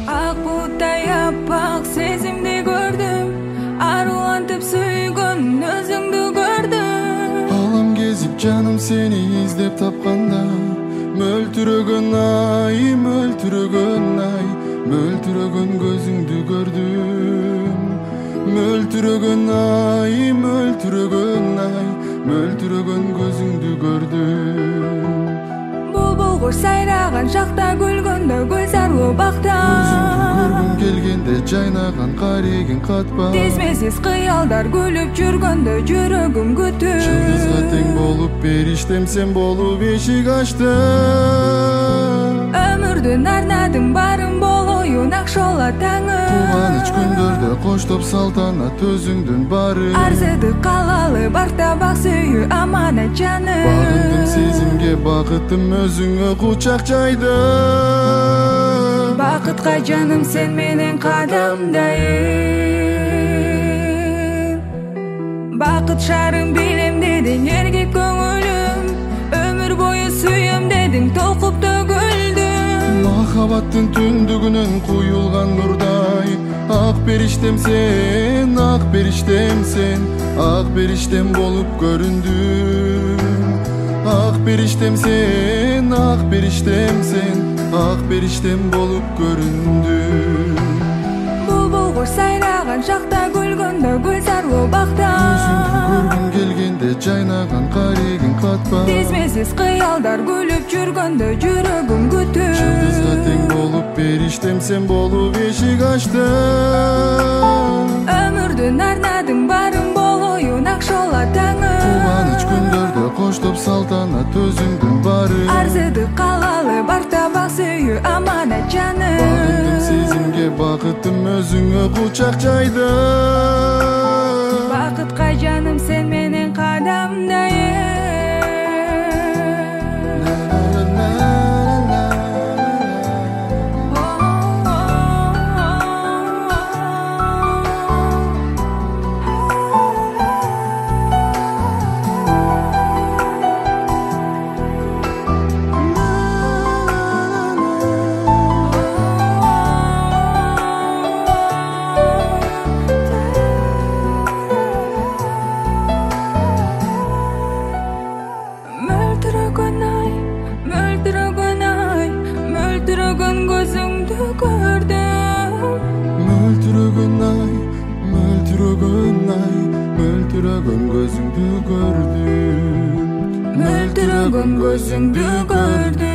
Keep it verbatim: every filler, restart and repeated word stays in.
Ак bulutтай appak сезимди көрдүм, арулантып сүйгөн өзүңдү көрдүм. Алам кезип жаным сени издеп тапканда, мөлтүрөгөн ай, мөлтүрөгөн ай, мөлтүрөгөн көзүңдү көрдүм. Мөлтүрөгөн ай, мөлтүрөгөн ай, мөлтүрөгөн көзүңдү көрдүм. Булбул куш сайраган шакта, күлгөндө гүл сарылуу бакта, Көргүм келгенде жайнаган карегин катпа. Тизмесиз кыялдар күлүп жүргөндө жүрөгүм күтүп. Жылдызга тең болуп периштем сен болуп эшик ачтың. Өмүрдүн арнадың барын болоюн акшола таңым. Кубаныч күндөрдө коштоп салтанат өзүңдүн бары. Арзыды калалы барта бак сүйүү аманат жаным. Багындым сезимге, бакытым өзүңө кучак жайды. Бакытка жаным сен менен кадамдайын. Бакыт шарым билем дедиң, эркек көңүлүм, өмүр бою сүйөм дедиң, толкуп төгүлдүм. Махабаттын түндүгүнөн куюлган нурдай, ак периштем сен, ак периштем сен, ак периштем болуп көрүндүм. Ак периштем сен, ак периштем сен, ак периштем болуп көрүндүм. Булбул куш сайраган шакта, күлгөндө гүл сарылуу бакта, Өзүңдү көргүм келгенде жайнаган карегин катпа. Тизмесиз кыялдар күлүп жүргөндө жүрөгүм күтүп. Жылдызга тең болуп периштем сен болуп эшик ачтың. Өмүрдүн арнадың барын болоюн акшола таңым. Кубаныч күндөрдө коштоп салтанат өзүңдүн бары. Арзыды калалы барта бак сүйүү аманат жаным. Багындым сезимге, бакытым өзүңө кучак жайды. Бакытка жаным сен менен кадамдайын. Мөлтүрөгөн ай, мөлтүрөгөн ай, мөлтүрөгөн көзүңдү көрдүм. Мөлтүрөгөн ай, мөлтүрөгөн ай, мөлтүрөгөн көзүңдү көрдүм. Мөлтүрөгөн көзүңдү көрдүм.